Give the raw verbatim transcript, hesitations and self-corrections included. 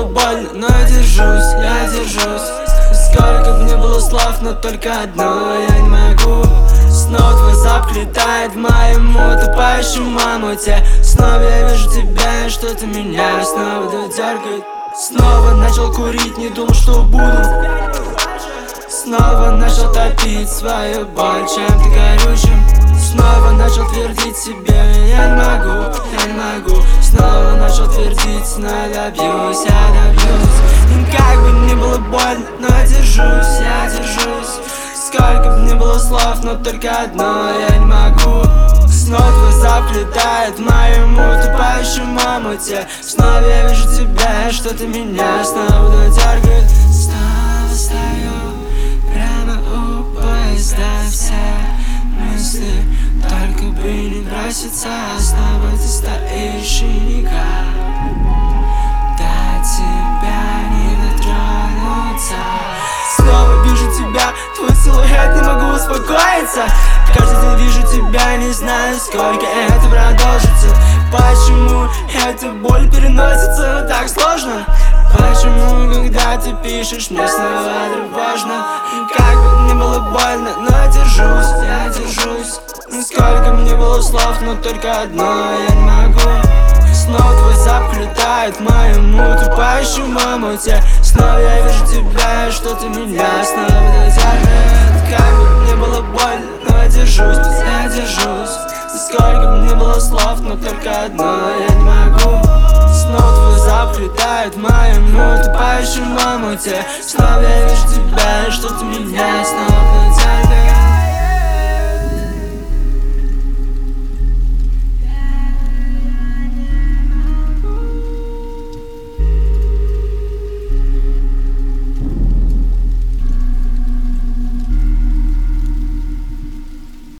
больно, но я держусь, я держусь. Сколько бы не было слов, но только одно я не могу. Снова твой запах летает в моему утопающем мамуте. Снова я вижу тебя, и что-то меня снова дергает. Снова начал курить, не думал, что буду. Снова начал топить свою боль чем-то горючим. Снова начал твердить себе: я не могу, я не могу. Снова начал твердить: но я добьюсь, я добьюсь. И как бы ни было больно, но я держусь, я держусь. Сколько бы ни было слов, но только одно я не могу. Снова твой запах летает в моем утопающем омуте. Снова я вижу тебя, что ты меня снова дергает. Снова стою прямо у поезда, все мысли только бы не броситься. Снова ты стоишь и никак до тебя не дотронуться. Снова вижу тебя, твой силуэт, не могу успокоиться. Каждый день вижу тебя, не знаю, сколько это продолжится. Почему эта боль переносится так сложно? Почему, когда ты пишешь, мне снова тревожно? И как бы мне было больно, но я держусь, я держусь. Сколько мне было слов, но только одно я не могу. Снова твой запах летает в моем утопающем омуте. Снова я вижу тебя, и что ты меня снова дотягивает. Как бы мне было больно, но я держусь, я держусь. Сколько бы мне было слов, но только одно я не могу. Снова твой запах летает в моем утопающем омуте. Снова я вижу тебя,